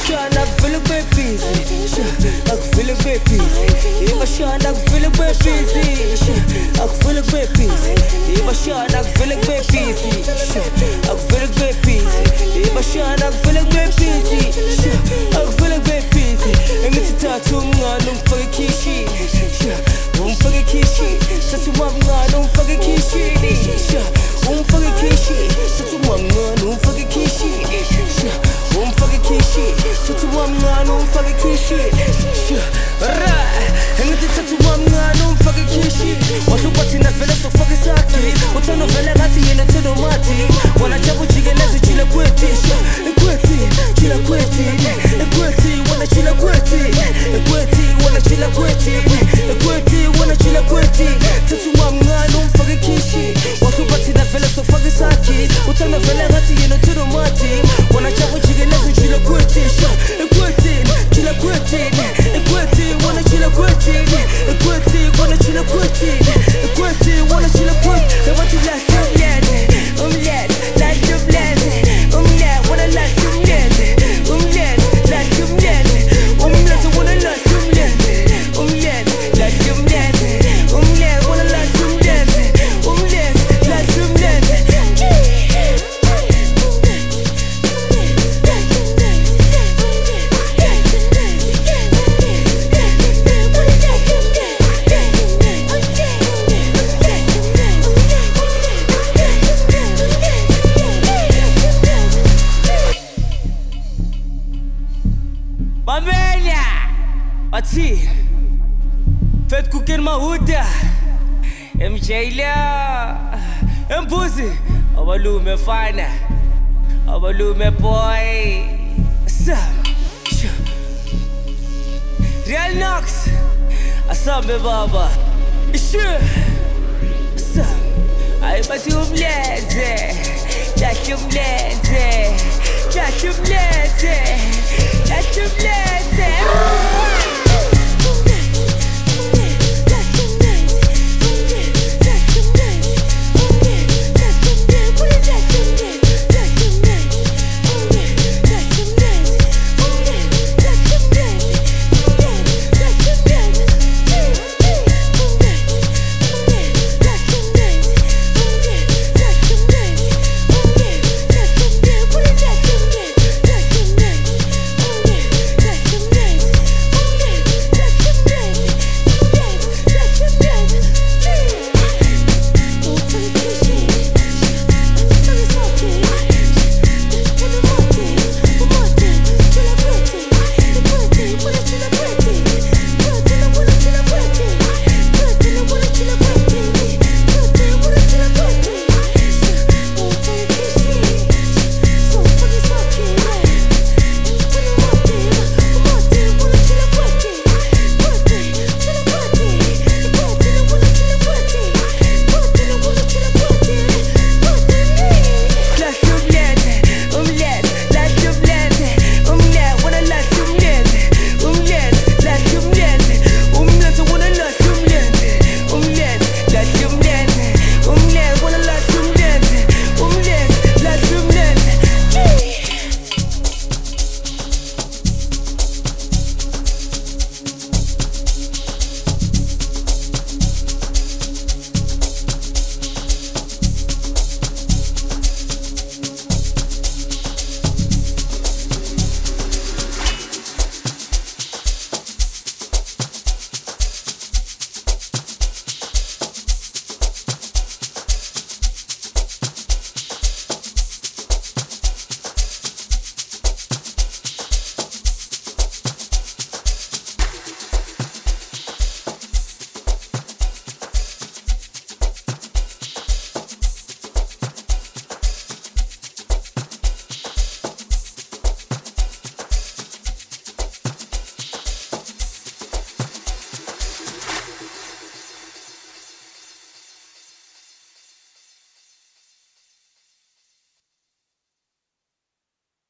Shana feel a bit busy. I feel a bit busy. If I shine, I feel a bit busy. I feel a bit busy. If I shine, I feel a bit busy. I feel a bit busy. If I shine, I feel a bit busy. I feel a bit busy. And it's a tattoo, I don't forget kishi. Don't forget kishi. Tattoo, I don't forget kishi. Don't forget kishi. Tattoo, I don't forget kishi. Don't forget kishi. Tattoo, I don't forget kishi. And it's a tattoo, I don't forget kishi. Watu pati na vele so forget saki. Utano vele gati yene todo mati. Wana chabu chigelezi chile kweti. Kweti, chile kweti. Kweti, wana chile kweti. Kweti, wana chile kweti. Kweti, wana chile kweti. Tattoo, I don't forget kishi. Watu pati na vele so forget saki. Utano vele gati yene todo mati. Wana chabu chigelezi chile kweti. Kweti, chile kweti. Kweti, wana chile kweti. Kweti, wana chile kweti. Kweti, wana chile kweti. They want to last omelette, like omelette, omelette, wanna last omelette, omelette, like omelette, omelette, wanna last omelette, omelette, like omelette, omelette, wanna last omelette, omelette, like omelette. Mamela, Ati, faites cooker ma huda, Mjayla, Mbuzi, Awalume fana, Awalume boy, Sam, Real Knox, Asame baba, Sam, I bet you blende, that you blende, that you blende. That's your blessing.